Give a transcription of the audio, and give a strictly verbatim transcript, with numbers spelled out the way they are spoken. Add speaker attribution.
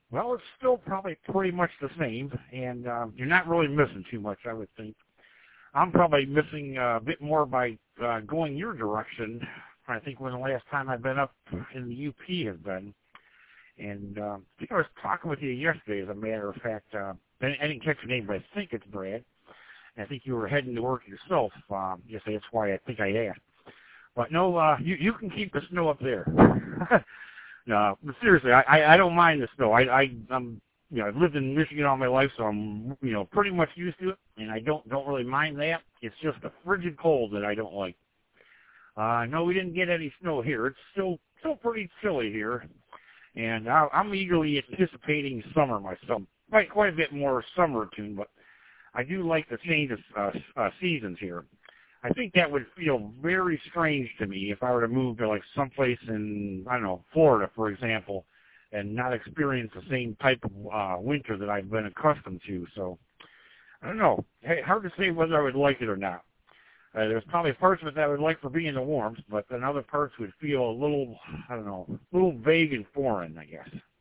Speaker 1: Well, it's still probably pretty much the same, and um, you're not really missing too much, I would think. I'm probably missing uh, a bit more by uh, going your direction. I think when the last time I've been up in the U P has been. And uh, I think I was talking with you yesterday, as a matter of fact. Uh, I I didn't catch your name, but I think it's Brad. And I think you were heading to work yourself. Um, yes, that's why I think I asked. But no, uh, you you can keep the snow up there. No, but seriously, I, I I don't mind the snow. I I I'm you know I've lived in Michigan all my life, so I'm you know pretty much used to it, and I don't don't really mind that. It's just the frigid cold that I don't like. Uh, no, we didn't get any snow here. It's still still pretty chilly here, and I, I'm eagerly anticipating summer myself. Quite quite a bit more summer tune, but I do like the change of uh, uh, seasons here. I think that would feel very strange to me if I were to move to like someplace in, I don't know, Florida, for example, and not experience the same type of uh, winter that I've been accustomed to. So, I don't know. Hey, hard to say whether I would like it or not. Uh, there's probably parts of it that I would like for being the warmth, but then other parts would feel a little, I don't know, a little vague and foreign, I guess.